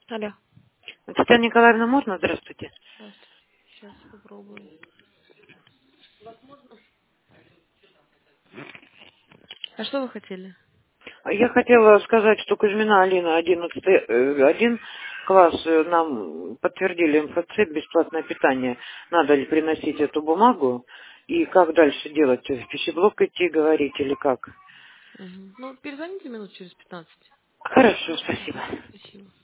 Алло. Татьяна Николаевна, можно? Здравствуйте. Здравствуйте. Сейчас попробуем. А что вы хотели? Я хотела сказать, что Кузьмина Алина, 11 класс, нам подтвердили МФЦ, бесплатное питание. Надо ли приносить эту бумагу? И как дальше делать? В пищеблок идти, говорить или как? Угу. Ну, перезвоните минут через 15. Хорошо, спасибо. Спасибо.